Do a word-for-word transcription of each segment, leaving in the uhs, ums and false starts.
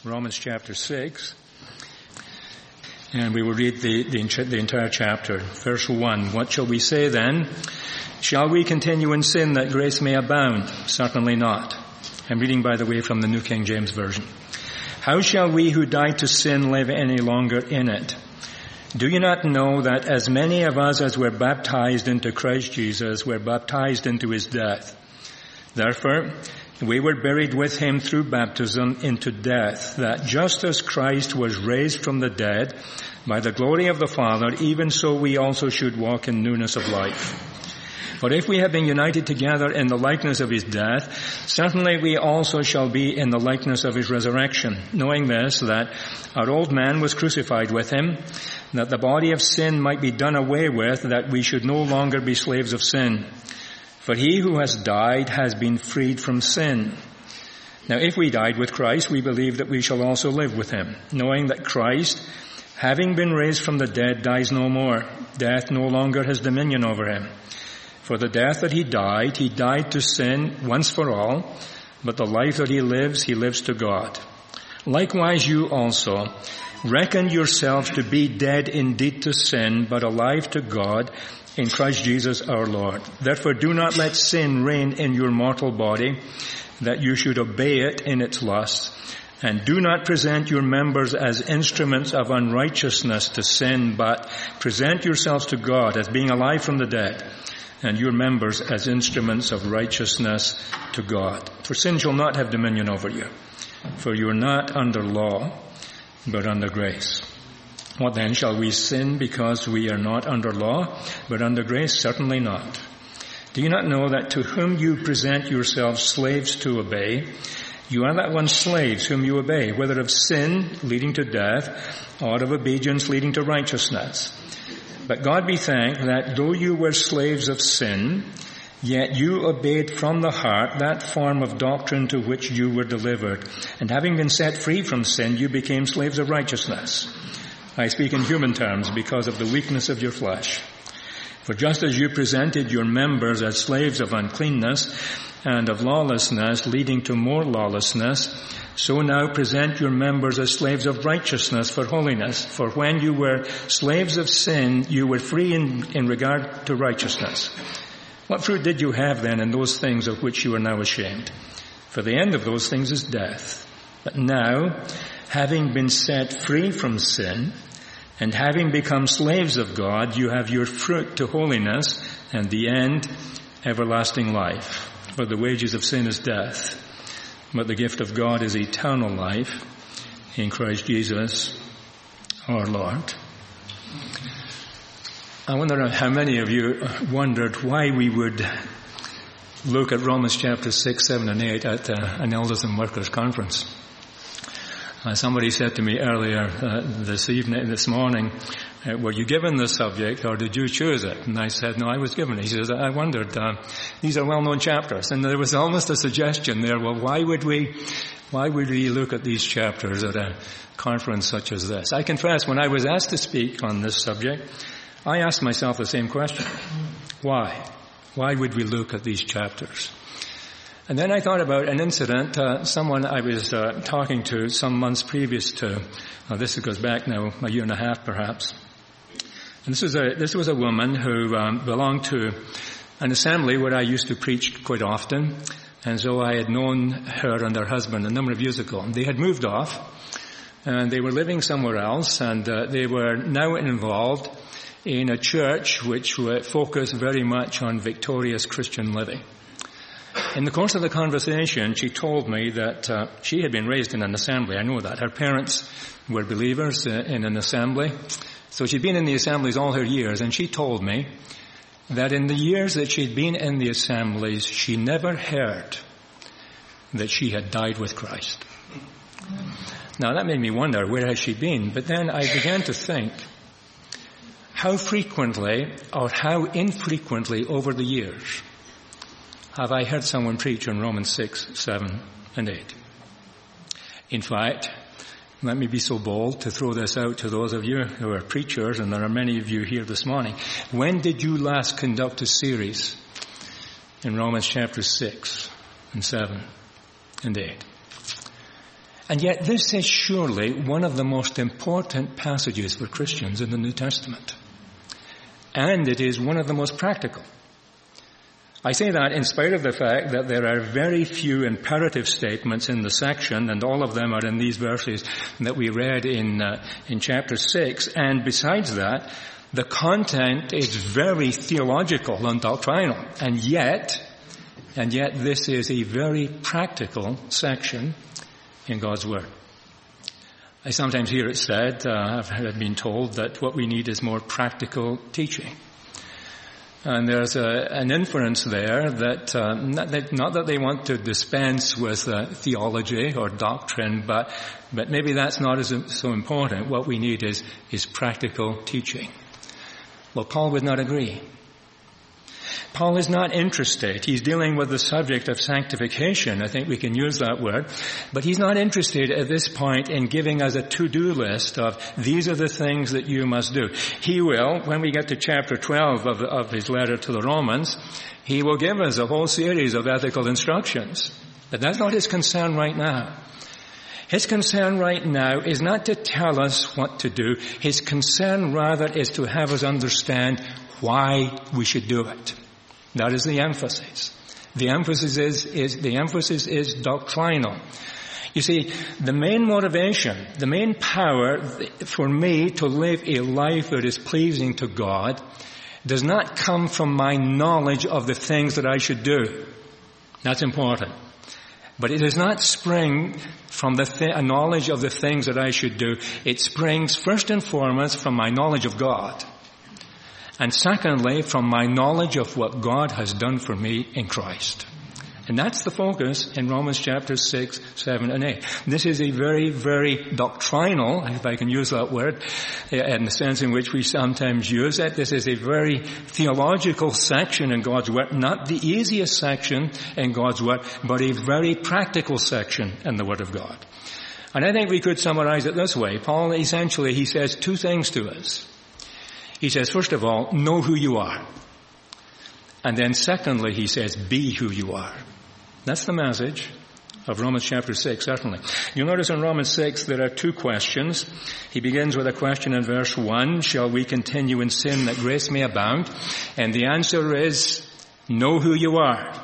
Romans chapter six. And we will read the, the, the entire chapter. Verse one, what shall we say then? Shall we continue in sin that grace may abound? Certainly not. I'm reading, by the way, from the New King James Version. How shall we who died to sin live any longer in it? Do you not know that as many of us as were baptized into Christ Jesus were baptized into his death? Therefore, we were buried with him through baptism into death, that just as Christ was raised from the dead by the glory of the Father, even so we also should walk in newness of life. But if we have been united together in the likeness of his death, certainly we also shall be in the likeness of his resurrection, knowing this, that our old man was crucified with him, that the body of sin might be done away with, that we should no longer be slaves of sin. For he who has died has been freed from sin. Now if we died with Christ, we believe that we shall also live with him, knowing that Christ, having been raised from the dead, dies no more. Death no longer has dominion over him. For the death that he died, he died to sin once for all, but the life that he lives, he lives to God. Likewise you also, reckon yourselves to be dead indeed to sin, but alive to God in Christ Jesus our Lord. Therefore do not let sin reign in your mortal body, that you should obey it in its lusts. And do not present your members as instruments of unrighteousness to sin, but present yourselves to God as being alive from the dead, and your members as instruments of righteousness to God. For sin shall not have dominion over you, for you are not under law, but under grace. What then, shall we sin because we are not under law, but under grace? Certainly not. Do you not know that to whom you present yourselves slaves to obey, you are that one slaves whom you obey, whether of sin leading to death, or of obedience leading to righteousness? But God be thanked that though you were slaves of sin, yet you obeyed from the heart that form of doctrine to which you were delivered. And having been set free from sin, you became slaves of righteousness. I speak in human terms because of the weakness of your flesh. For just as you presented your members as slaves of uncleanness and of lawlessness, leading to more lawlessness, so now present your members as slaves of righteousness for holiness. For when you were slaves of sin, you were free in, in regard to righteousness. What fruit did you have then in those things of which you are now ashamed? For the end of those things is death. But now, having been set free from sin, and having become slaves of God, you have your fruit to holiness, and the end, everlasting life. For the wages of sin is death, but the gift of God is eternal life in Christ Jesus our Lord. I wonder how many of you wondered why we would look at Romans chapter six, seven, and eight at uh, an Elders and Workers conference. Uh, somebody said to me earlier uh, this evening, this morning, uh, were you given the subject or did you choose it? And I said, no, I was given it. He says, I wondered, uh, these are well-known chapters. And there was almost a suggestion there, well, why would we, why would we look at these chapters at a conference such as this? I confess, when I was asked to speak on this subject, I asked myself the same question. Why? Why would we look at these chapters? And then I thought about an incident, uh, someone I was uh, talking to some months previous to, uh, this goes back now a year and a half perhaps. And this was a, this was a woman who um, belonged to an assembly where I used to preach quite often. And so I had known her and her husband a number of years ago. And they had moved off and they were living somewhere else, and uh, they were now involved in a church which focused very much on victorious Christian living. In the course of the conversation, she told me that uh, she had been raised in an assembly. I know that. Her parents were believers uh, in an assembly. So she'd been in the assemblies all her years, and she told me that in the years that she'd been in the assemblies, she never heard that she had died with Christ. Now, that made me wonder, where has she been? But then I began to think, how frequently or how infrequently over the years have I heard someone preach on Romans six, seven, and eight? In fact, let me be so bold to throw this out to those of you who are preachers, and there are many of you here this morning. When did you last conduct a series in Romans chapter six and seven and eight? And yet this is surely one of the most important passages for Christians in the New Testament. And it is one of the most practical. I say that in spite of the fact that there are very few imperative statements in the section, and all of them are in these verses that we read in uh, in chapter six. And besides that, the content is very theological and doctrinal. And yet, and yet this is a very practical section in God's Word. I sometimes hear it said, uh, I've heard, been told, that what we need is more practical teaching. And there's a, an inference there that, uh, not that not that they want to dispense with uh, theology or doctrine, but but maybe that's not as so important. What we need is is practical teaching. Well, Paul would not agree. Paul is not interested. He's dealing with the subject of sanctification. I think we can use that word. But he's not interested at this point in giving us a to-do list of these are the things that you must do. He will, when we get to chapter twelve of, of his letter to the Romans, he will give us a whole series of ethical instructions. But that's not his concern right now. His concern right now is not to tell us what to do. His concern rather is to have us understand why we should do it. That is the emphasis. The emphasis is, is, the emphasis is doctrinal. You see, the main motivation, the main power for me to live a life that is pleasing to God does not come from my knowledge of the things that I should do. That's important. But it does not spring from the th- a knowledge of the things that I should do. It springs first and foremost from my knowledge of God. And secondly, from my knowledge of what God has done for me in Christ. And that's the focus in Romans chapter six, seven, and eight. This is a very, very doctrinal, if I can use that word, in the sense in which we sometimes use it. This is a very theological section in God's Word, not the easiest section in God's Word, but a very practical section in the Word of God. And I think we could summarize it this way. Paul essentially, he says two things to us. He says, first of all, know who you are. And then secondly, he says, be who you are. That's the message of Romans chapter six, certainly. You'll notice in Romans six there are two questions. He begins with a question in verse one, shall we continue in sin that grace may abound? And the answer is, know who you are.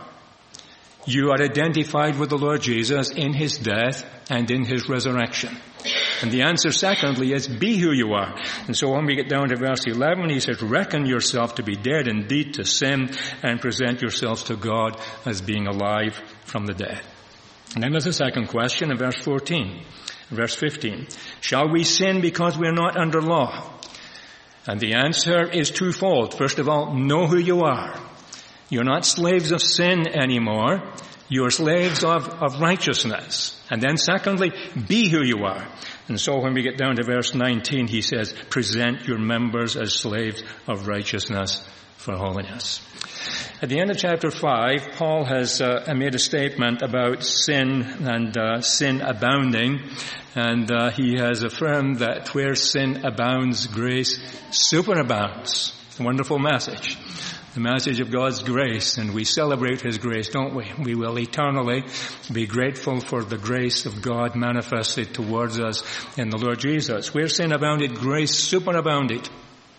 You are identified with the Lord Jesus in his death and in his resurrection. And the answer, secondly, is be who you are. And so when we get down to verse eleven, he says, reckon yourself to be dead indeed to sin and present yourselves to God as being alive from the dead. And then there's a second question in verse fourteen, verse fifteen. Shall we sin because we are not under law? And the answer is twofold. First of all, know who you are. You're not slaves of sin anymore. You're slaves of, of righteousness. And then secondly, be who you are. And so when we get down to verse nineteen, he says, present your members as slaves of righteousness for holiness. At the end of chapter five, Paul has uh, made a statement about sin and uh, sin abounding. And uh, he has affirmed that where sin abounds, grace superabounds. It's a wonderful message. The message of God's grace, and we celebrate his grace, don't we? We will eternally be grateful for the grace of God manifested towards us in the Lord Jesus. Where sin abounded, grace superabounded.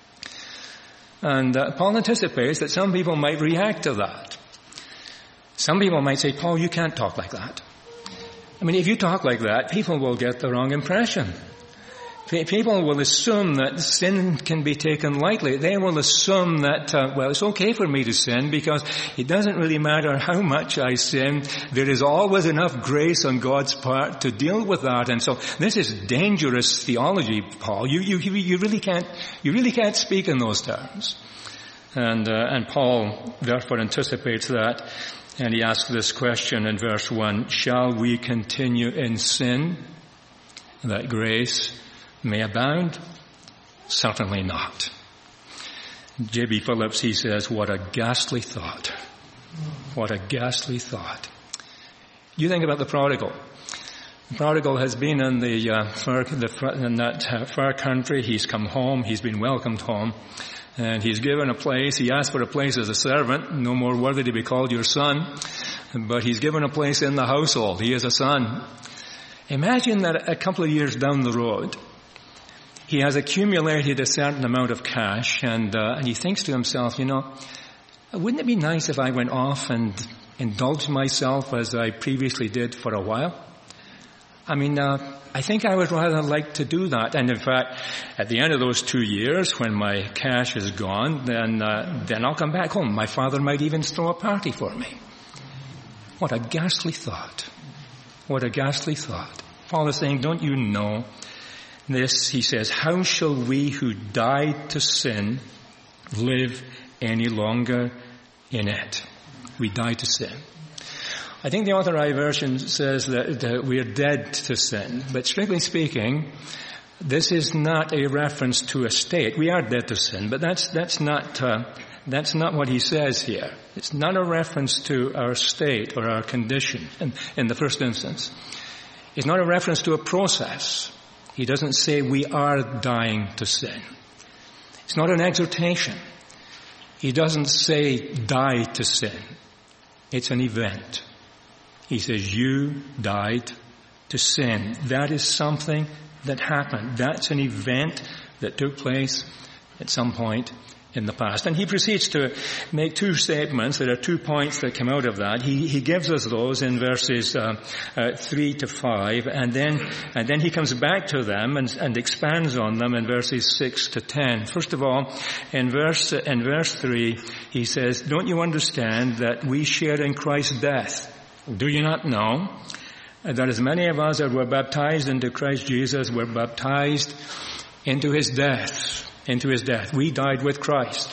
And uh, Paul anticipates that some people might react to that. Some people might say, Paul, you can't talk like that. I mean, if you talk like that, people will get the wrong impression. People will assume that sin can be taken lightly. They will assume that, uh, well, it's okay for me to sin because it doesn't really matter how much I sin. There is always enough grace on God's part to deal with that. And so this is dangerous theology, Paul. You, you, you really can't, you really can't speak in those terms. And, uh, and Paul therefore anticipates that. And he asks this question in verse one, shall we continue in sin that grace may abound? Certainly not. J B Phillips, he says, what a ghastly thought. What a ghastly thought. You think about the prodigal. The prodigal has been in the, uh, far, the in that uh, far country. He's come home. He's been welcomed home. And he's given a place. He asked for a place as a servant, no more worthy to be called your son. But he's given a place in the household. He is a son. Imagine that a couple of years down the road, he has accumulated a certain amount of cash, and, uh, and he thinks to himself, you know, wouldn't it be nice if I went off and indulged myself as I previously did for a while? I mean, uh, I think I would rather like to do that. And in fact, at the end of those two years, when my cash is gone, then uh, then I'll come back home. My father might even throw a party for me. What a ghastly thought. What a ghastly thought. Paul is saying, don't you know this? He says, how shall we who died to sin live any longer in it? We died to sin. I think the Authorized Version says that, that we are dead to sin. But strictly speaking, this is not a reference to a state. We are dead to sin, but that's that's not uh, that's not what he says here. It's not a reference to our state or our condition in, in the first instance. It's not a reference to a process. He doesn't say we are dying to sin. It's not an exhortation. He doesn't say die to sin. It's an event. He says, you died to sin. That is something that happened. That's an event that took place at some point in the past. And he proceeds to make two statements. There are two points that come out of that. He, he gives us those in verses uh, uh, three to five, and then and then he comes back to them and, and expands on them in verses six to ten. First of all, in verse in verse three, he says, "Don't you understand that we share in Christ's death? Do you not know that as many of us as were baptized into Christ Jesus were baptized into his death?" Into his death. We died with Christ.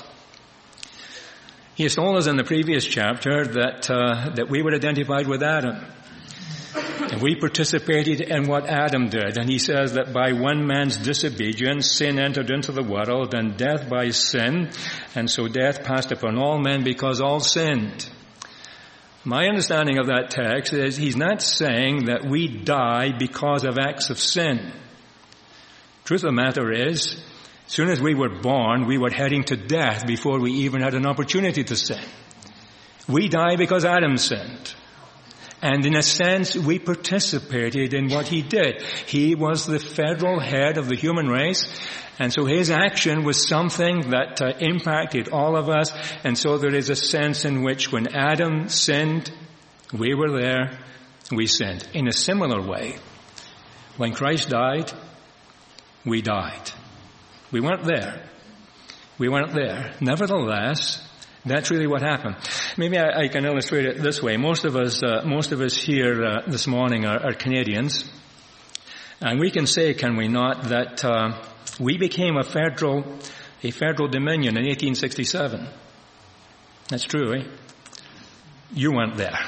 He has told us in the previous chapter that uh, that we were identified with Adam. And we participated in what Adam did. And he says that by one man's disobedience, sin entered into the world, and death by sin. And so death passed upon all men because all sinned. My understanding of that text is he's not saying that we die because of acts of sin. Truth of the matter is, as soon as we were born, we were heading to death before we even had an opportunity to sin. We die because Adam sinned. And in a sense, we participated in what he did. He was the federal head of the human race, and so his action was something that uh, impacted all of us. And so there is a sense in which when Adam sinned, we were there, we sinned. In a similar way, when Christ died, we died. We weren't there. We weren't there. Nevertheless, that's really what happened. Maybe I, I can illustrate it this way. Most of us, uh, most of us here uh, this morning are, are Canadians, and we can say, can we not, that uh, we became a federal, a federal dominion in eighteen sixty-seven. That's true, eh? You weren't there.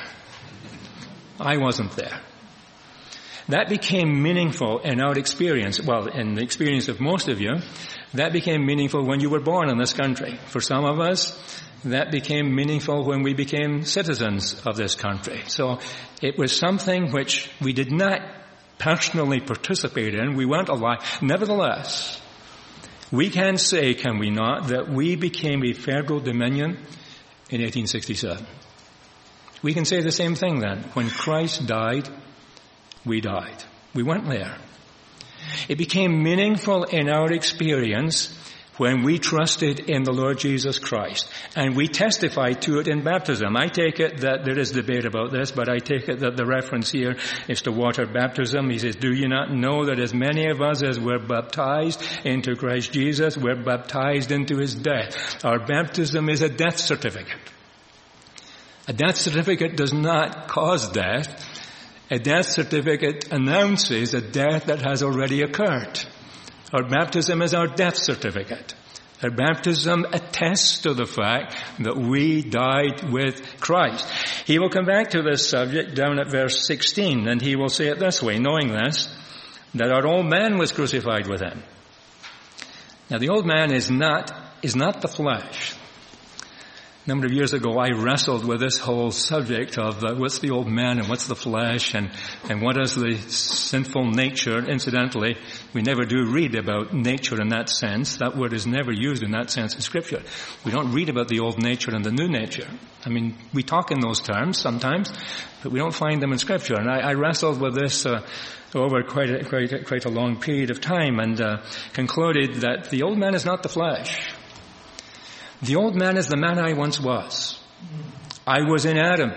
I wasn't there. That became meaningful in our experience. Well, in the experience of most of you, that became meaningful when you were born in this country. For some of us, that became meaningful when we became citizens of this country. So it was something which we did not personally participate in. We weren't alive. Nevertheless, we can say, can we not, that we became a federal dominion in eighteen sixty-seven. We can say the same thing then. When Christ died, we died. We weren't there. It became meaningful in our experience when we trusted in the Lord Jesus Christ. And we testified to it in baptism. I take it that there is debate about this, but I take it that the reference here is to water baptism. He says, do you not know that as many of us as were baptized into Christ Jesus were baptized into his death? Our baptism is a death certificate. A death certificate does not cause death. A death certificate announces a death that has already occurred. Our baptism is our death certificate. Our baptism attests to the fact that we died with Christ. He will come back to this subject down at verse sixteen, and he will say it this way, knowing this, that our old man was crucified with him. Now the old man is not, is not the flesh. A number of years ago, I wrestled with this whole subject of uh, what's the old man and what's the flesh and, and what is the sinful nature. Incidentally, we never do read about nature in that sense. That word is never used in that sense in Scripture. We don't read about the old nature and the new nature. I mean, we talk in those terms sometimes, but we don't find them in Scripture. And I, I wrestled with this uh, over quite a, quite, a, quite a long period of time and uh, concluded that the old man is not the flesh. The old man is the man I once was. I was in Adam.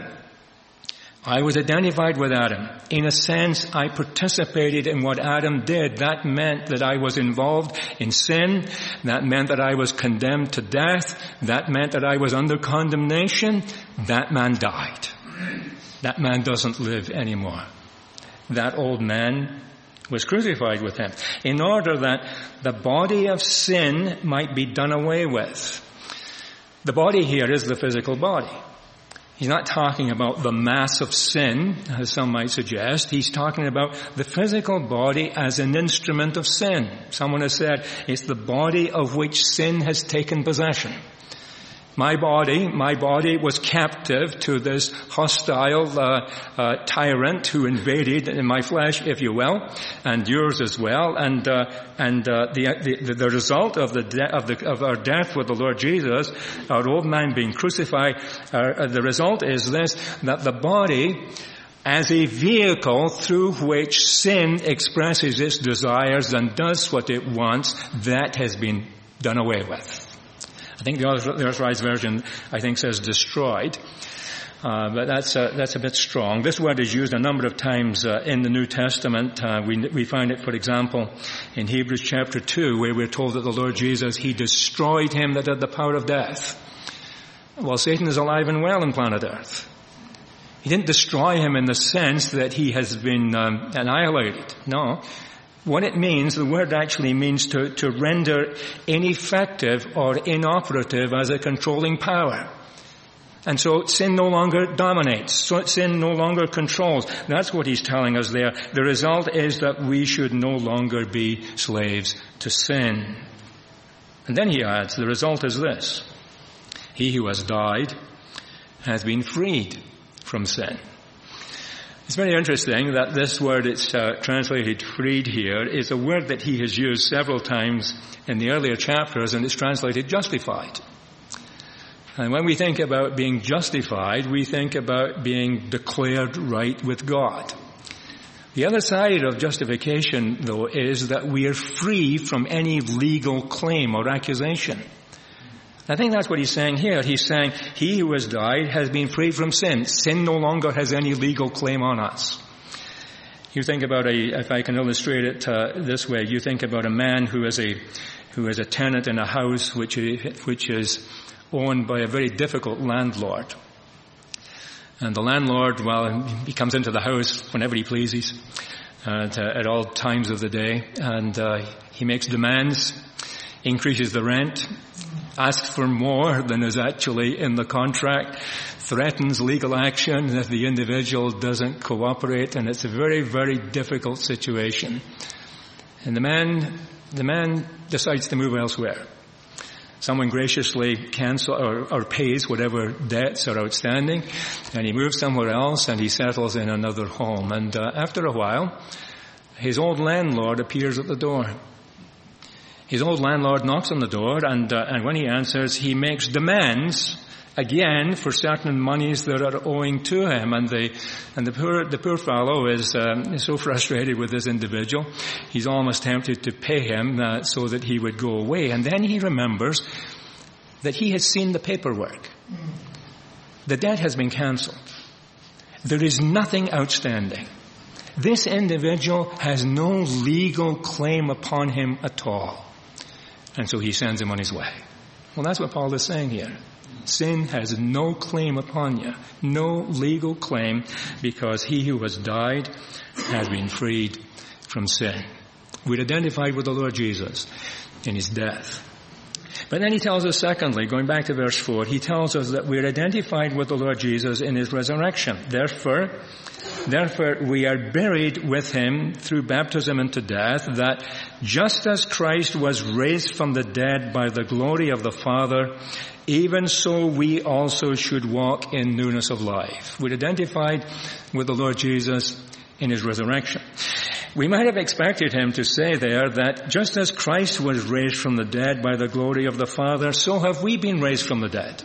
I was identified with Adam. In a sense, I participated in what Adam did. That meant that I was involved in sin. That meant that I was condemned to death. That meant that I was under condemnation. That man died. That man doesn't live anymore. That old man was crucified with him in order that the body of sin might be done away with. The body here is the physical body. He's not talking about the mass of sin, as some might suggest. He's talking about the physical body as an instrument of sin. Someone has said it's the body of which sin has taken possession. My body, my body was captive to this hostile uh, uh, tyrant who invaded in my flesh, if you will, and yours as well. And uh, and uh, the, the the result of the de- of the of our death with the Lord Jesus, our old man being crucified, uh, the result is this: that the body, as a vehicle through which sin expresses its desires and does what it wants, that has been done away with. I think the Authorized Version, I think, says destroyed. Uh, but that's, uh, that's a bit strong. This word is used a number of times, uh, in the New Testament. Uh, we, we find it, for example, in Hebrews chapter two, where we're told that the Lord Jesus, He destroyed him that had the power of death. Well, Satan is alive and well on planet Earth. He didn't destroy him in the sense that he has been, um, annihilated. No. What it means, the word actually means to, to render ineffective or inoperative as a controlling power. And so sin no longer dominates. So sin no longer controls. That's what he's telling us there. The result is that we should no longer be slaves to sin. And then he adds, the result is this: he who has died has been freed from sin. It's very interesting that this word, it's uh, translated freed here, is a word that he has used several times in the earlier chapters, and it's translated justified. And when we think about being justified, we think about being declared right with God. The other side of justification, though, is that we are free from any legal claim or accusation. I think that's what he's saying here. He's saying he who has died has been freed from sin. Sin no longer has any legal claim on us. You think about a, if I can illustrate it uh, this way, you think about a man who is a, who is a tenant in a house which is, which is owned by a very difficult landlord. And the landlord, well, he comes into the house whenever he pleases, and, uh, at all times of the day, and uh, he makes demands, increases the rent, asks for more than is actually in the contract, threatens legal action if the individual doesn't cooperate, and it's a very, very difficult situation. And the man, the man decides to move elsewhere. Someone graciously cancels or, or pays whatever debts are outstanding, and he moves somewhere else and he settles in another home. And uh, after a while, his old landlord appears at the door. His old landlord knocks on the door, and uh, and when he answers, he makes demands again for certain monies that are owing to him. And the and the poor the poor fellow is, um, is so frustrated with this individual, he's almost tempted to pay him uh, so that he would go away. And then he remembers that he has seen the paperwork. The debt has been cancelled. There is nothing outstanding. This individual has no legal claim upon him at all. And so he sends him on his way. Well, that's what Paul is saying here. Sin has no claim upon you, no legal claim, because he who has died has been freed from sin. We're identified with the Lord Jesus in his death. But then he tells us, secondly, going back to verse four, he tells us that we're identified with the Lord Jesus in his resurrection. Therefore, Therefore we are buried with him through baptism into death, that just as Christ was raised from the dead by the glory of the Father, even so we also should walk in newness of life. We're identified with the Lord Jesus in his resurrection. We might have expected him to say there that just as Christ was raised from the dead by the glory of the Father, so have we been raised from the dead.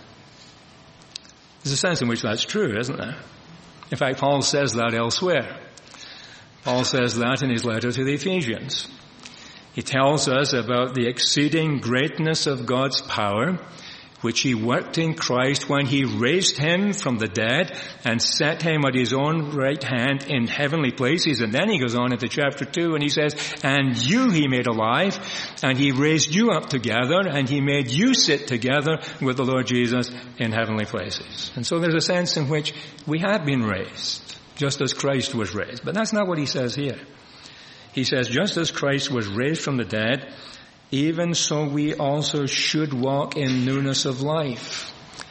There's a sense in which that's true, isn't there? In fact, Paul says that elsewhere. Paul says that in his letter to the Ephesians. He tells us about the exceeding greatness of God's power, which he worked in Christ when he raised him from the dead and set him at his own right hand in heavenly places. And then he goes on into chapter two and he says, and you he made alive, and he raised you up together, and he made you sit together with the Lord Jesus in heavenly places. And so there's a sense in which we have been raised, just as Christ was raised. But that's not what he says here. He says, just as Christ was raised from the dead, even so we also should walk in newness of life.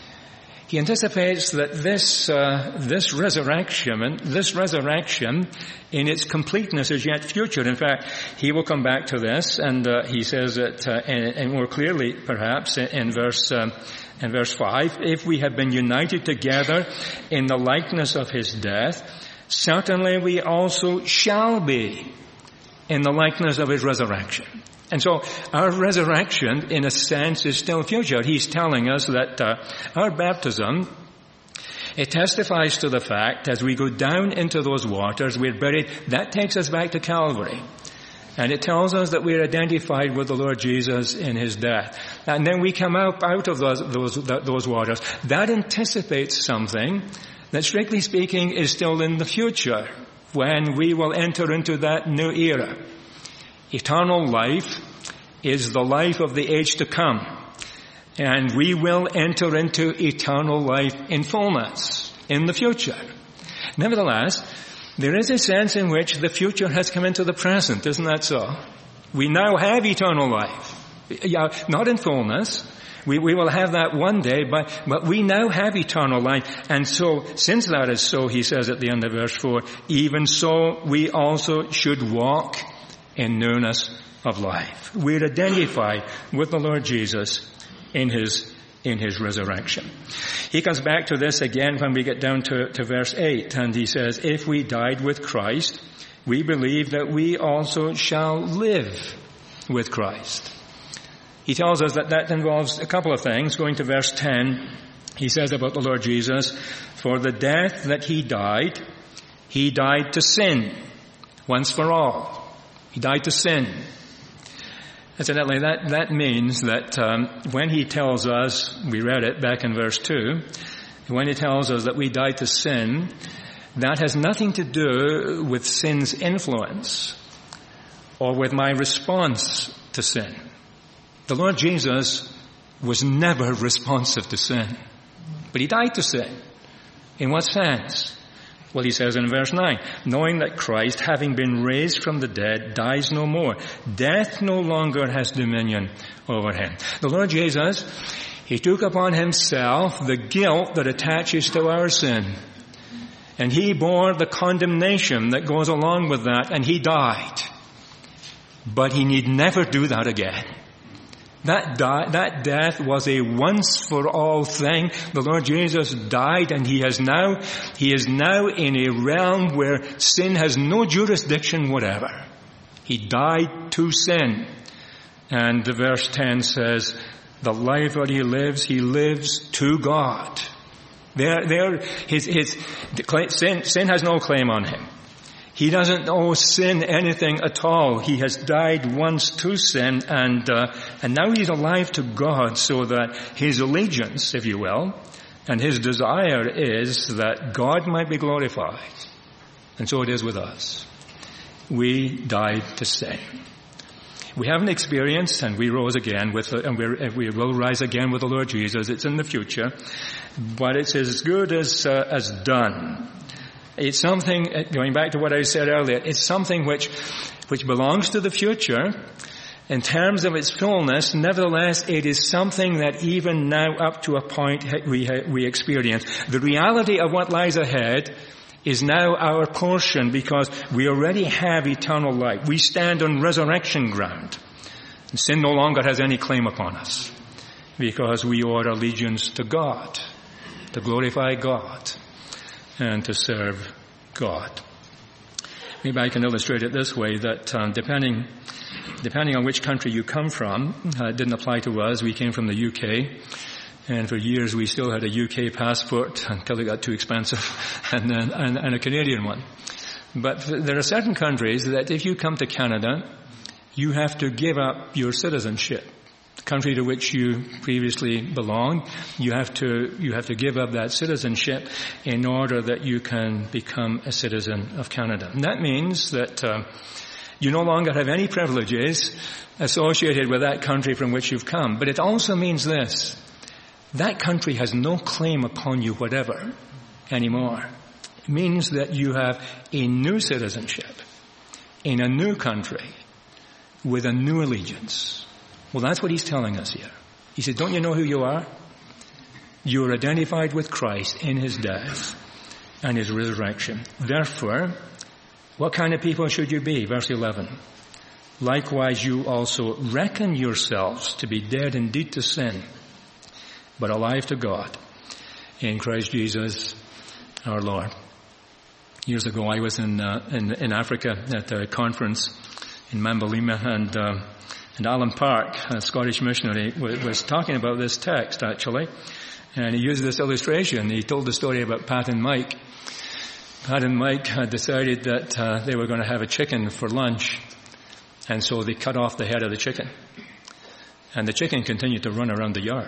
He anticipates that this uh, this resurrection, this resurrection in its completeness is yet future. In fact, he will come back to this, and uh, he says it uh, and more clearly, perhaps, in verse um, in verse five. If we have been united together in the likeness of his death, certainly we also shall be in the likeness of his resurrection. And so our resurrection, in a sense, is still future. He's telling us that uh, our baptism, it testifies to the fact as we go down into those waters, we're buried. That takes us back to Calvary. And it tells us that we're identified with the Lord Jesus in his death. And then we come out, out of those, those, those waters. That anticipates something that, strictly speaking, is still in the future, when we will enter into that new era. Eternal life is the life of the age to come. And we will enter into eternal life in fullness in the future. Nevertheless, there is a sense in which the future has come into the present, isn't that so? We now have eternal life. Yeah, not in fullness. We, we will have that one day, but, but we now have eternal life. And so, since that is so, he says at the end of verse four, even so we also should walk in newness of life. We're identified with the Lord Jesus in his in his resurrection. He comes back to this again when we get down to, to verse eight, and he says, if we died with Christ, we believe that we also shall live with Christ. He tells us that that involves a couple of things. Going to verse ten, he says about the Lord Jesus, for the death that he died, he died to sin once for all. He died to sin. Incidentally, that, that means that um, when he tells us, we read it back in verse two, when he tells us that we died to sin, that has nothing to do with sin's influence or with my response to sin. The Lord Jesus was never responsive to sin, but he died to sin. In what sense? Well, he says in verse nine, knowing that Christ, having been raised from the dead, dies no more. Death no longer has dominion over him. The Lord Jesus, he took upon himself the guilt that attaches to our sin. And he bore the condemnation that goes along with that, and he died. But he need never do that again. That di- that death was a once-for-all thing. The Lord Jesus died, and he has now, he is now in a realm where sin has no jurisdiction whatever. He died to sin. And the verse ten says, the life that he lives, he lives to God. There, there, his, his, sin, sin has no claim on him. He doesn't owe sin anything at all. He has died once to sin, and uh, and now he's alive to God, so that his allegiance, if you will, and his desire is that God might be glorified. And so it is with us. We died to sin. We haven't experienced, and we rose again with, and we're, we will rise again with the Lord Jesus. It's in the future, but it's as good as uh, as done. It's something, going back to what I said earlier, it's something which, which belongs to the future in terms of its fullness. Nevertheless, it is something that even now up to a point we, we experience. The reality of what lies ahead is now our portion because we already have eternal life. We stand on resurrection ground. And sin no longer has any claim upon us because we owe our allegiance to God, to glorify God, and to serve God. Maybe I can illustrate it this way, that um, depending depending on which country you come from, uh, it didn't apply to us. We came from the U K, and for years we still had a U K passport until it got too expensive, and, then, and, and a Canadian one. But there are certain countries that if you come to Canada, you have to give up your citizenship. The country to which you previously belonged, you have to you have to give up that citizenship in order that you can become a citizen of Canada. And that means that uh, you no longer have any privileges associated with that country from which you've come. But it also means this: that country has no claim upon you whatever anymore. It means that you have a new citizenship in a new country with a new allegiance. Well, that's what he's telling us here. He said, don't you know who you are? You're identified with Christ in his death and his resurrection. Therefore, what kind of people should you be? Verse eleven. Likewise, you also reckon yourselves to be dead indeed to sin, but alive to God in Christ Jesus our Lord. Years ago, I was in uh, in, in Africa at a conference in Mambalima, and uh, and Alan Park, a Scottish missionary, was, was talking about this text actually, and he used this illustration. He told the story about Pat and Mike. Pat and Mike had decided that uh, they were going to have a chicken for lunch, and so they cut off the head of the chicken, and the chicken continued to run around the yard.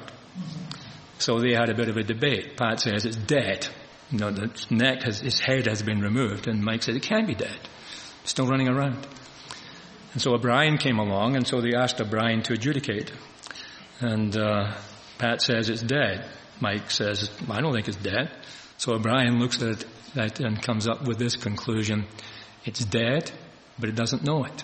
So they had a bit of a debate. Pat says it's dead. You know, the neck has, its head has been removed, and Mike said it can't be dead. It's still running around. And so O'Brien came along, and so they asked O'Brien to adjudicate. And uh, Pat says it's dead. Mike says, I don't think it's dead. So O'Brien looks at that and comes up with this conclusion: it's dead, but it doesn't know it.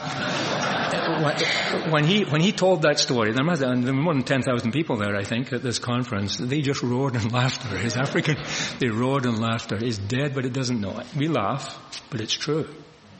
When he when he told that story, there must have been more than ten thousand people there, I think, at this conference. They just roared in laughter. His African, they roared in laughter. It's dead, but it doesn't know it. We laugh, but it's true.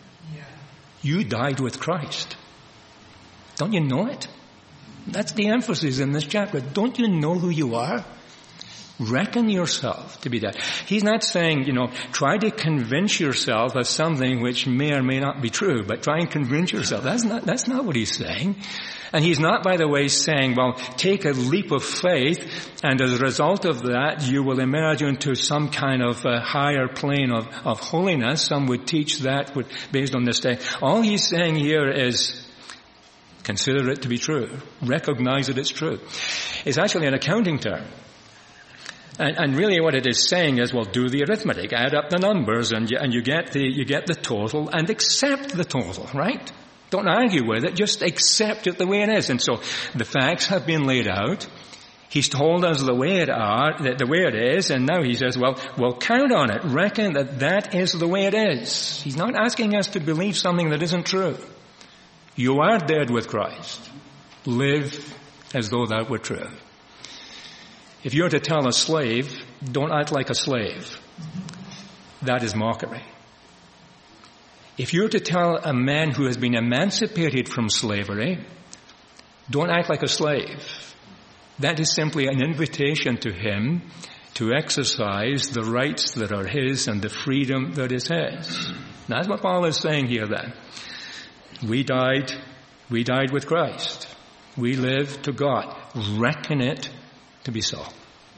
You died with Christ. Don't you know it? That's the emphasis in this chapter. Don't you know who you are? Reckon yourself to be dead. He's not saying, you know, try to convince yourself of something which may or may not be true, but try and convince yourself. That's not, that's not what he's saying. And he's not, by the way, saying, well, take a leap of faith, and as a result of that, you will emerge into some kind of uh, higher plane of, of holiness. Some would teach that would, based on this day. All he's saying here is, consider it to be true. Recognize that it's true. It's actually an accounting term. And, and really what it is saying is, well, do the arithmetic, add up the numbers, and you, and you get the, you get the total, and accept the total, right? Don't argue with it, just accept it the way it is. And so the facts have been laid out. He's told us the way it are, the way it is, and now he says, well, well, count on it. Reckon that that is the way it is. He's not asking us to believe something that isn't true. You are dead with Christ. Live as though that were true. If you're to tell a slave, don't act like a slave. That is mockery. If you're to tell a man who has been emancipated from slavery, don't act like a slave. That is simply an invitation to him to exercise the rights that are his and the freedom that is his. That's what Paul is saying here then. We died, we died with Christ. We live to God. Reckon it to be so.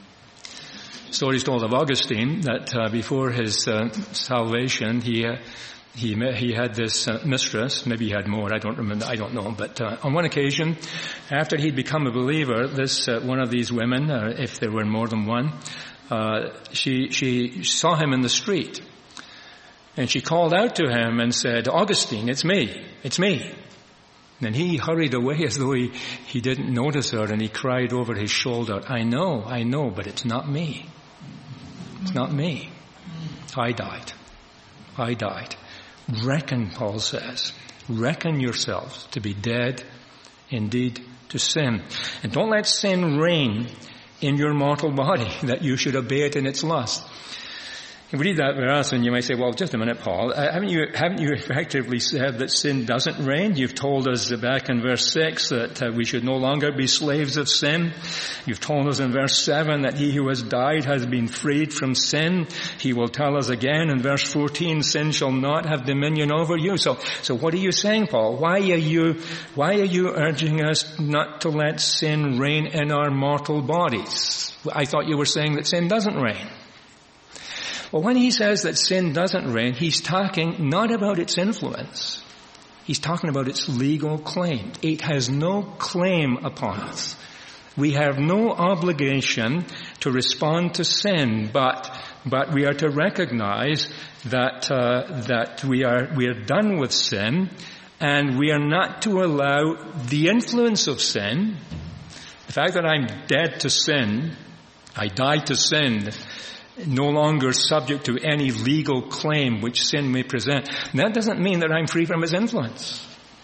Story is told of Augustine that uh, before his uh, salvation, he uh, he he had this uh, mistress. Maybe he had more. I don't remember. I don't know. But uh, on one occasion, after he'd become a believer, this uh, one of these women, uh, if there were more than one, uh, she she saw him in the street, and she called out to him and said, "Augustine, it's me. It's me." And he hurried away as though he, he didn't notice her, and he cried over his shoulder, I know, I know, but it's not me. It's not me. I died. I died. Reckon, Paul says, reckon yourselves to be dead indeed to sin. And don't let sin reign in your mortal body, that you should obey it in its lust. You read that verse and you might say, well, just a minute, Paul. Uh, haven't you, haven't you effectively said that sin doesn't reign? You've told us back in verse six that uh, we should no longer be slaves of sin. You've told us in verse seven that he who has died has been freed from sin. He will tell us again in verse fourteen, sin shall not have dominion over you. So, so what are you saying, Paul? Why are you, why are you urging us not to let sin reign in our mortal bodies? I thought you were saying that sin doesn't reign. Well, when he says that sin doesn't reign, he's talking not about its influence. He's talking about its legal claim. It has no claim upon us. We have no obligation to respond to sin, but but we are to recognize that uh, that we are we are done with sin, and we are not to allow the influence of sin. The fact that I'm dead to sin, I died to sin, no longer subject to any legal claim which sin may present. And that doesn't mean that I'm free from its influence.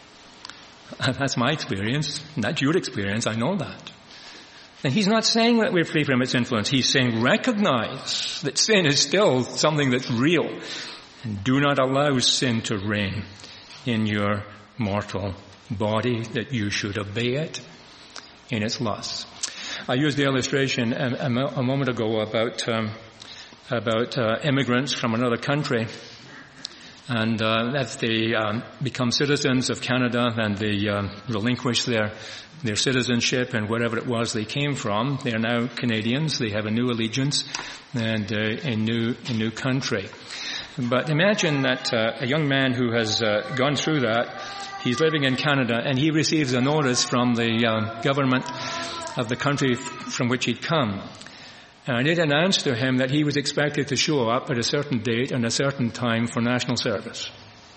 That's my experience. And that's your experience. I know that. And he's not saying that we're free from its influence. He's saying recognize that sin is still something that's real. And do not allow sin to reign in your mortal body, that you should obey it in its lusts. I used the illustration a, a, a moment ago about um, about uh, immigrants from another country, and uh, if they um, become citizens of Canada and they um, relinquish their their citizenship and wherever it was they came from, they are now Canadians. They have a new allegiance and uh, a new a new country. But imagine that uh, a young man who has uh, gone through that, he's living in Canada and he receives a notice from the uh, government of the country from which he'd come. And it announced to him that he was expected to show up at a certain date and a certain time for national service.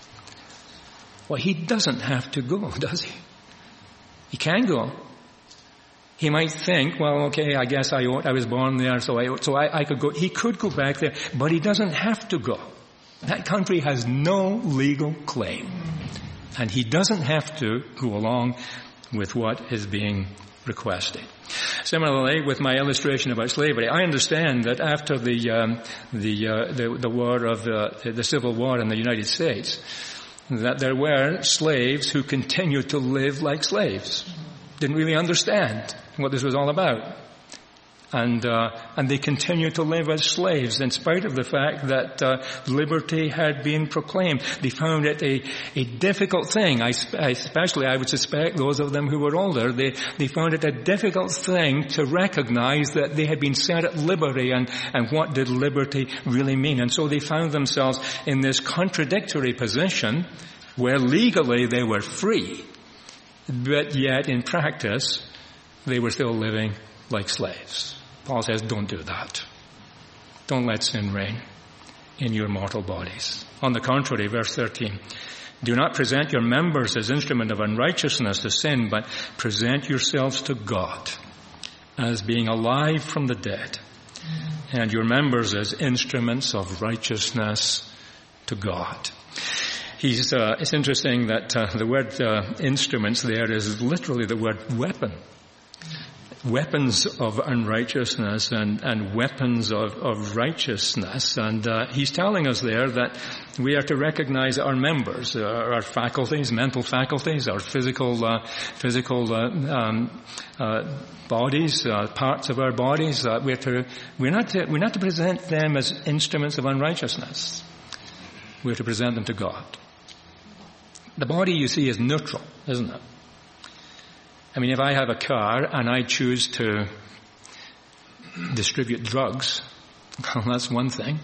Well, he doesn't have to go, does he? He can go. He might think, well, okay, I guess I ought, I was born there, so I ought, so I, I could go. He could go back there, but he doesn't have to go. That country has no legal claim. And he doesn't have to go along with what is being requested. Similarly, with my illustration about slavery, I understand that after the um, the, uh, the the war of uh, the Civil War in the United States, that there were slaves who continued to live like slaves, didn't really understand what this was all about, and uh, and they continued to live as slaves in spite of the fact that uh, liberty had been proclaimed. They found it a a difficult thing. I, especially, I would suspect those of them who were older, they they found it a difficult thing to recognize that they had been set at liberty, and and what did liberty really mean. And so they found themselves in this contradictory position where legally they were free, but yet in practice they were still living like slaves. Paul says, don't do that. Don't let sin reign in your mortal bodies. On the contrary, verse thirteen, do not present your members as instrument of unrighteousness to sin, but present yourselves to God as being alive from the dead, and your members as instruments of righteousness to God. He's, uh, it's interesting that uh, the word uh, instruments there is literally the word weapon. Weapons of unrighteousness and, and weapons of, of righteousness. And uh, he's telling us there that we are to recognize our members, uh, our faculties, mental faculties, our physical uh, physical uh, um, uh, bodies, uh, parts of our bodies. Uh, we're to we're not to we're not to present them as instruments of unrighteousness. We're to present them to God. The body, you see, is neutral, isn't it? I mean, if I have a car and I choose to distribute drugs, well, that's one thing.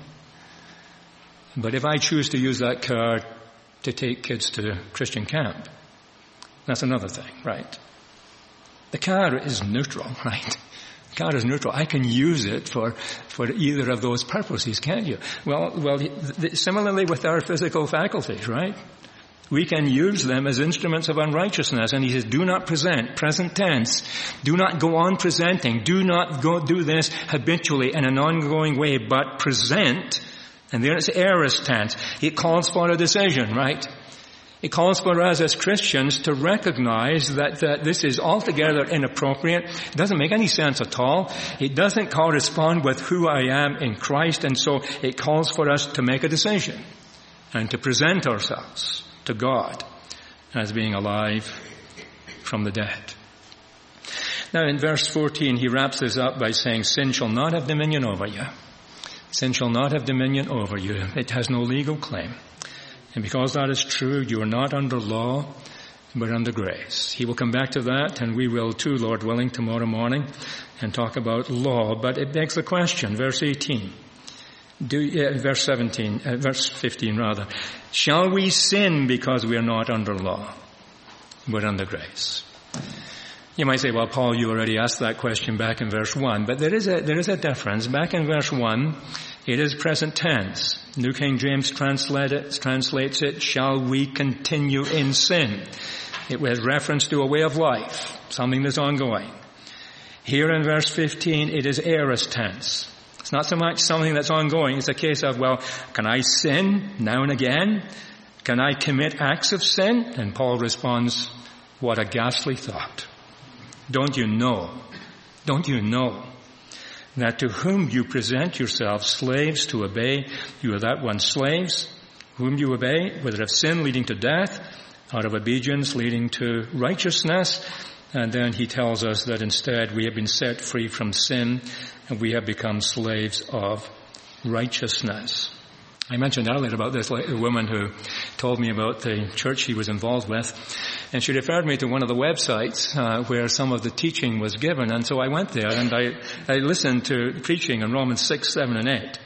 But if I choose to use that car to take kids to Christian camp, that's another thing, right? The car is neutral, right? The car is neutral. I can use it for, for either of those purposes, can't you? Well, well, similarly with our physical faculties, right? We can use them as instruments of unrighteousness. And he says, do not present, present tense. Do not go on presenting. Do not go do this habitually in an ongoing way, but present. And there it's aorist tense. It calls for a decision, right? It calls for us as Christians to recognize that, that this is altogether inappropriate. It doesn't make any sense at all. It doesn't correspond with who I am in Christ, and so it calls for us to make a decision and to present ourselves to God as being alive from the dead. Now in verse fourteen, he wraps this up by saying, sin shall not have dominion over you. Sin shall not have dominion over you. It has no legal claim. And because that is true, you are not under law, but under grace. He will come back to that, and we will too, Lord willing, tomorrow morning, and talk about law. But it begs the question, verse eighteen, do, uh, verse seventeen, uh, verse fifteen rather. Shall we sin because we are not under law, but under grace? You might say, well, Paul, you already asked that question back in verse one, but there is a, there is a difference. Back in verse one, it is present tense. New King James translate it, translates it, shall we continue in sin? It was reference to a way of life, something that's ongoing. Here in verse fifteen, it is aorist tense. It's not so much something that's ongoing. It's a case of, well, can I sin now and again? Can I commit acts of sin? And Paul responds, what a ghastly thought. Don't you know, don't you know that to whom you present yourselves slaves to obey, you are that one slaves, whom you obey, whether of sin leading to death, out of obedience leading to righteousness. And then he tells us that instead we have been set free from sin and we have become slaves of righteousness. I mentioned earlier about this woman who told me about the church she was involved with, and she referred me to one of the websites uh, where some of the teaching was given, and so I went there and I, I listened to preaching in Romans six, seven, and eight.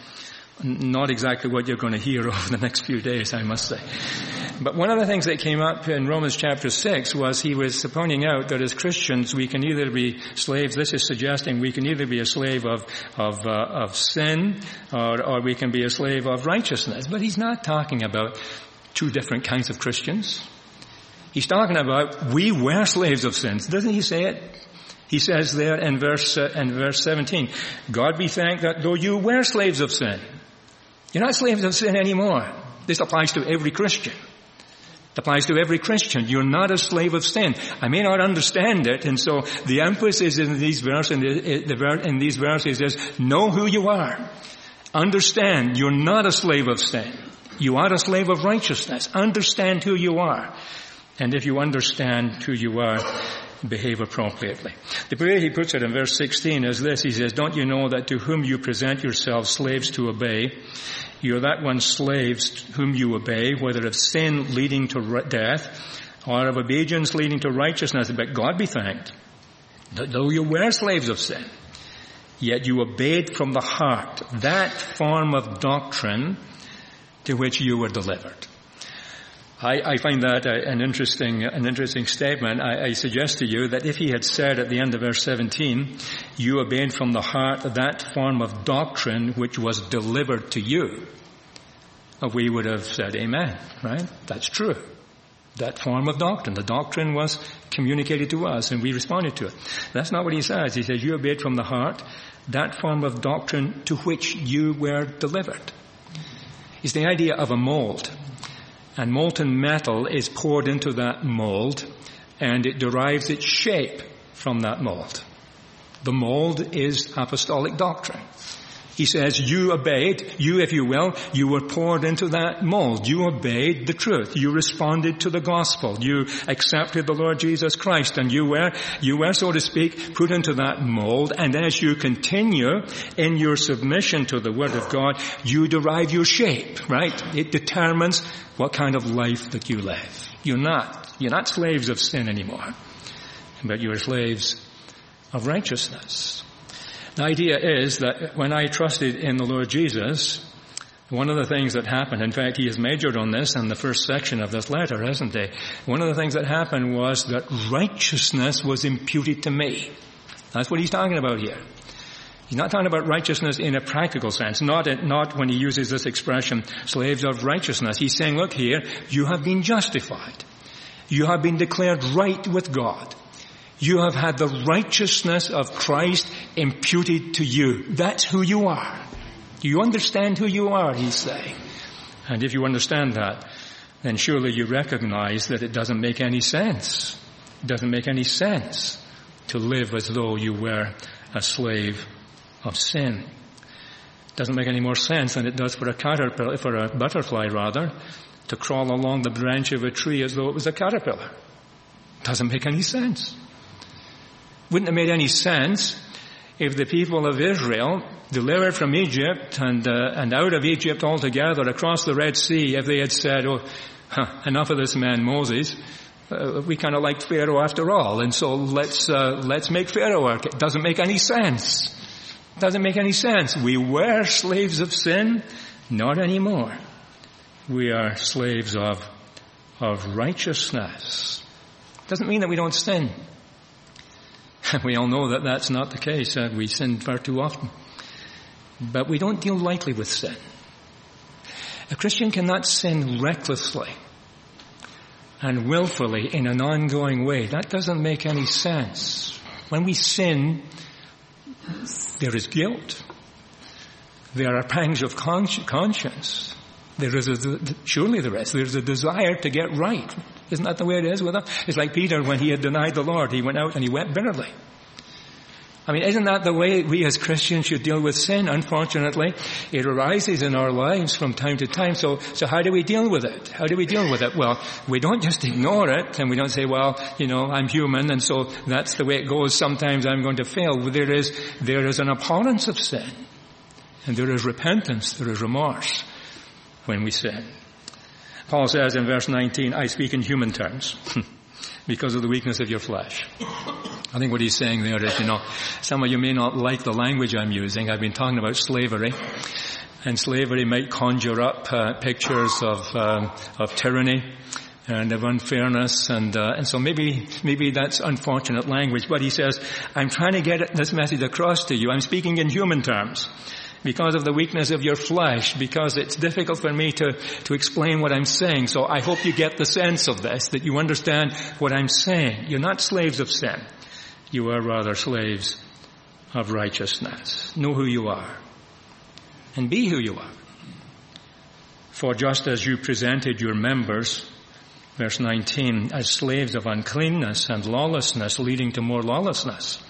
Not exactly what you're going to hear over the next few days, I must say. But one of the things that came up in Romans chapter six was he was pointing out that as Christians we can either be slaves, this is suggesting we can either be a slave of of, uh, of sin or, or we can be a slave of righteousness. But he's not talking about two different kinds of Christians. He's talking about we were slaves of sins. Doesn't he say it? He says there in verse, uh, in verse seventeen, God be thanked that though you were slaves of sin, you're not slaves of sin anymore. This applies to every Christian. It applies to every Christian. You're not a slave of sin. I may not understand it, and so the emphasis in these verses, in, the, the, in these verses is know who you are. Understand you're not a slave of sin. You are a slave of righteousness. Understand who you are. And if you understand who you are, behave appropriately. The way he puts it in verse sixteen is this. He says, don't you know that to whom you present yourselves slaves to obey, you're that one slaves whom you obey, whether of sin leading to death or of obedience leading to righteousness. But God be thanked that though you were slaves of sin, yet you obeyed from the heart that form of doctrine to which you were delivered. I, I find that a, an interesting, an interesting statement. I, I suggest to you that if he had said at the end of verse seventeen, you obeyed from the heart that form of doctrine which was delivered to you, we would have said amen, right? That's true. That form of doctrine. The doctrine was communicated to us and we responded to it. That's not what he says. He says you obeyed from the heart that form of doctrine to which you were delivered. It's the idea of a mold. And molten metal is poured into that mold, and it derives its shape from that mold. The mold is apostolic doctrine. He says, you obeyed, you if you will, you were poured into that mold. You obeyed the truth. You responded to the gospel. You accepted the Lord Jesus Christ, and you were, you were, so to speak, put into that mold. And as you continue in your submission to the Word of God, you derive your shape, right? It determines what kind of life that you live. You're not, you're not slaves of sin anymore, but you're slaves of righteousness. The idea is that when I trusted in the Lord Jesus, one of the things that happened, in fact, he has majored on this in the first section of this letter, hasn't he? One of the things that happened was that righteousness was imputed to me. That's what he's talking about here. He's not talking about righteousness in a practical sense, not, not when he uses this expression, slaves of righteousness. He's saying, look here, you have been justified. You have been declared right with God. You have had the righteousness of Christ imputed to you. That's who you are. Do you understand who you are, he's saying? And if you understand that, then surely you recognize that it doesn't make any sense. It doesn't make any sense to live as though you were a slave of sin. It doesn't make any more sense than it does for a caterpillar, for a butterfly rather, to crawl along the branch of a tree as though it was a caterpillar. It doesn't make any sense. Wouldn't have made any sense if the people of Israel, delivered from Egypt and uh, and out of Egypt altogether across the Red Sea, if they had said, oh, huh, enough of this man Moses, uh, we kind of liked Pharaoh after all, and so let's uh, let's make Pharaoh work. It doesn't make any sense. It doesn't make any sense. We were slaves of sin, not anymore. We are slaves of of righteousness. Doesn't mean that we don't sin. We all know that that's not the case. Uh, we sin far too often. But we don't deal lightly with sin. A Christian cannot sin recklessly and willfully in an ongoing way. That doesn't make any sense. When we sin, there is guilt. There are pangs of conscience. There is a, surely there is. There's a desire to get right. Isn't that the way it is with us? It's like Peter when he had denied the Lord. He went out and he wept bitterly. I mean, isn't that the way we as Christians should deal with sin? Unfortunately, it arises in our lives from time to time. So, so how do we deal with it? How do we deal with it? Well, we don't just ignore it and we don't say, well, you know, I'm human and so that's the way it goes. Sometimes I'm going to fail. There is, there is an abhorrence of sin. And there is repentance. There is remorse when we sin. Paul says in verse nineteen, I speak in human terms because of the weakness of your flesh. I think what he's saying there is, you know, some of you may not like the language I'm using. I've been talking about slavery, and slavery might conjure up uh, pictures of um, of tyranny and of unfairness, and uh, and so maybe maybe that's unfortunate language. But he says, I'm trying to get this message across to you. I'm speaking in human terms. Because of the weakness of your flesh, because it's difficult for me to, to explain what I'm saying. So I hope you get the sense of this, that you understand what I'm saying. You're not slaves of sin. You are rather slaves of righteousness. Know who you are. And be who you are. For just as you presented your members, verse nineteen, as slaves of uncleanness and lawlessness, leading to more lawlessness,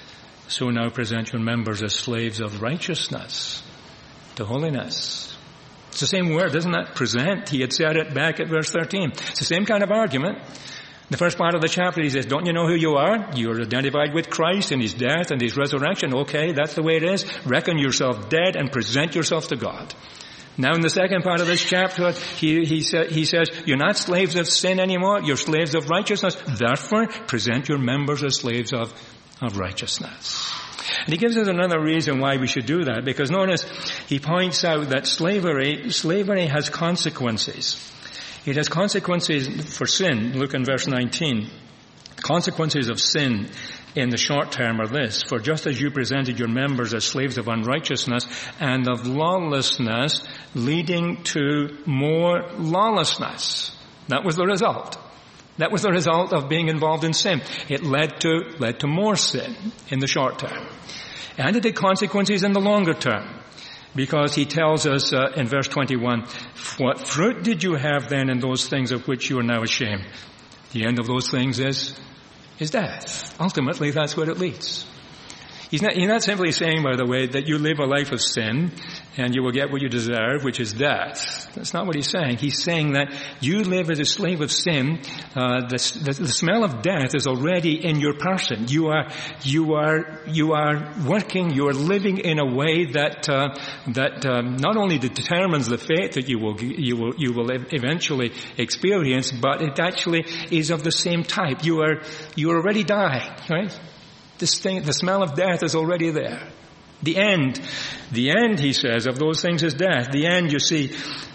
so now present your members as slaves of righteousness to holiness. It's the same word, isn't it? Present. He had said it back at verse thirteen. It's the same kind of argument. The first part of the chapter he says, don't you know who you are? You're identified with Christ and His death and His resurrection. Okay, that's the way it is. Reckon yourself dead and present yourself to God. Now in the second part of this chapter, he, he, sa- he says, you're not slaves of sin anymore. You're slaves of righteousness. Therefore, present your members as slaves of of righteousness. And he gives us another reason why we should do that, because notice he points out that slavery, slavery has consequences. It has consequences for sin. Look in verse nineteen. Consequences of sin in the short term are this: for just as you presented your members as slaves of unrighteousness and of lawlessness, leading to more lawlessness. That was the result. That was the result of being involved in sin. It led to, led to more sin in the short term. And it had consequences in the longer term. Because he tells us uh, in verse twenty-one, what fruit did you have then in those things of which you are now ashamed? The end of those things is, is death. Ultimately, that's where it leads. He's not, he's not simply saying, by the way, that you live a life of sin and you will get what you deserve, which is death. That's not what he's saying. He's saying that you live as a slave of sin. Uh, the, the, the smell of death is already in your person. You are, you are, you are working, you are living in a way that, uh, that um, not only determines the fate that you will, you will, you will eventually experience, but it actually is of the same type. You are, you are already dying, right? This thing, the smell of death is already there. The end, the end, he says, of those things is death. The end, you see,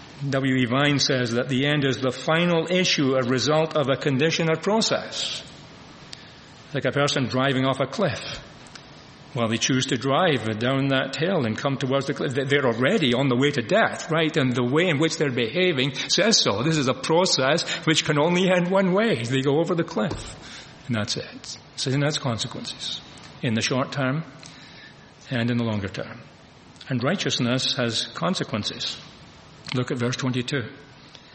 W E Vine says that the end is the final issue, a result of a condition or process. Like a person driving off a cliff. Well, they choose to drive down that hill and come towards the cliff. They're already on the way to death, right? And the way in which they're behaving says so. This is a process which can only end one way. They go over the cliff. And that's it. So then that's consequences in the short term and in the longer term. And righteousness has consequences. Look at verse twenty-two.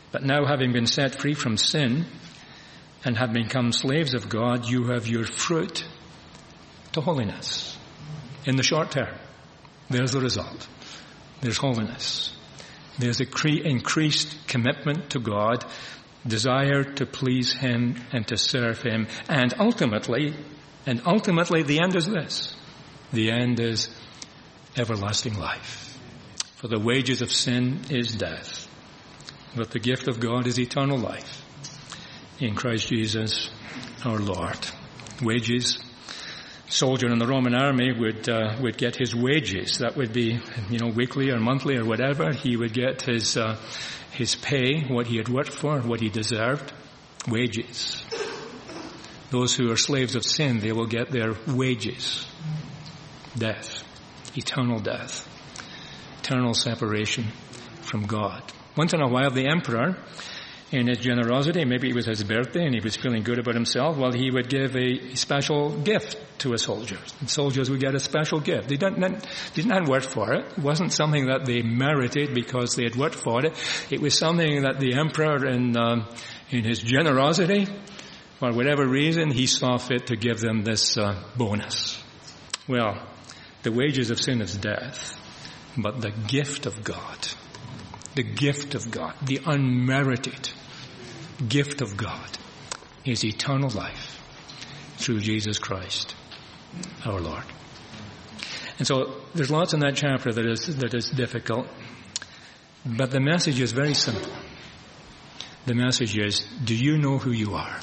But now, having been set free from sin and have become slaves of God, you have your fruit to holiness. In the short term, there's the result. There's holiness. There's a cre- increased commitment to God, desire to please Him and to serve Him. And ultimately, and ultimately the end is this. The end is everlasting life. For the wages of sin is death, but the gift of God is eternal life in Christ Jesus our Lord. Wages. Soldier in the Roman army would uh, would get his wages. That would be, you know, weekly or monthly or whatever. He would get his uh, his pay, what he had worked for, what he deserved. Wages. Those who are slaves of sin, they will get their wages. Death. Eternal death. Eternal separation from God. Once in a while, the emperor, in his generosity, maybe it was his birthday and he was feeling good about himself, well, he would give a special gift to his soldiers. And soldiers would get a special gift. They didn't, didn't have worked for it. It wasn't something that they merited because they had worked for it. It was something that the emperor, in, um, in his generosity, for whatever reason, he saw fit to give them this uh, bonus. Well, the wages of sin is death, but the gift of God, the gift of God, the unmerited gift of God is eternal life through Jesus Christ, our Lord. And so there's lots in that chapter that is, that is difficult, but the message is very simple. The message is, do you know who you are?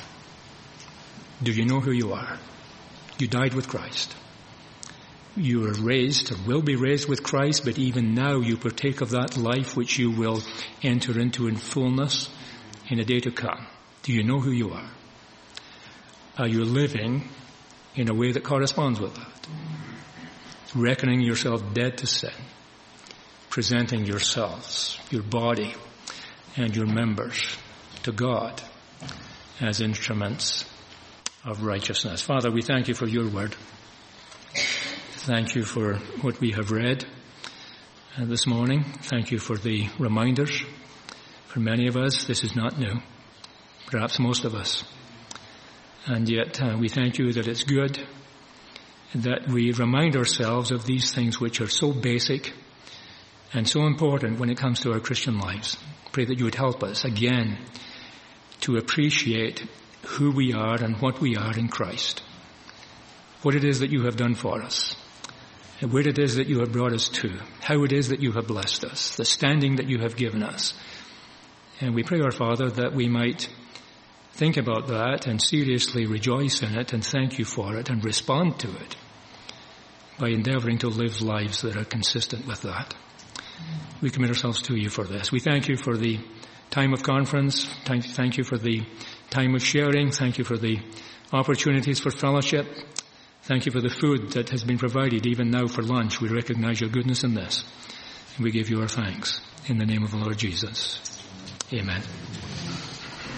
Do you know who you are? You died with Christ. You are raised or will be raised with Christ, but even now you partake of that life which you will enter into in fullness in a day to come. Do you know who you are? Are you living in a way that corresponds with that? Reckoning yourself dead to sin, presenting yourselves, your body, and your members to God as instruments of righteousness. Father, we thank you for your word. Thank you for what we have read uh, this morning. Thank you for the reminders. For many of us, this is not new. Perhaps most of us. And yet uh, we thank you that it's good that we remind ourselves of these things which are so basic and so important when it comes to our Christian lives. Pray that you would help us again to appreciate who we are and what we are in Christ. What it is that you have done for us. And where it is that you have brought us to. How it is that you have blessed us. The standing that you have given us. And we pray, our Father, that we might think about that and seriously rejoice in it and thank you for it and respond to it by endeavoring to live lives that are consistent with that. We commit ourselves to you for this. We thank you for the time of conference. Thank, thank you for the time of sharing. Thank you for the opportunities for fellowship. Thank you for the food that has been provided even now for lunch. We recognize your goodness in this. And we give you our thanks. In the name of the Lord Jesus. Amen.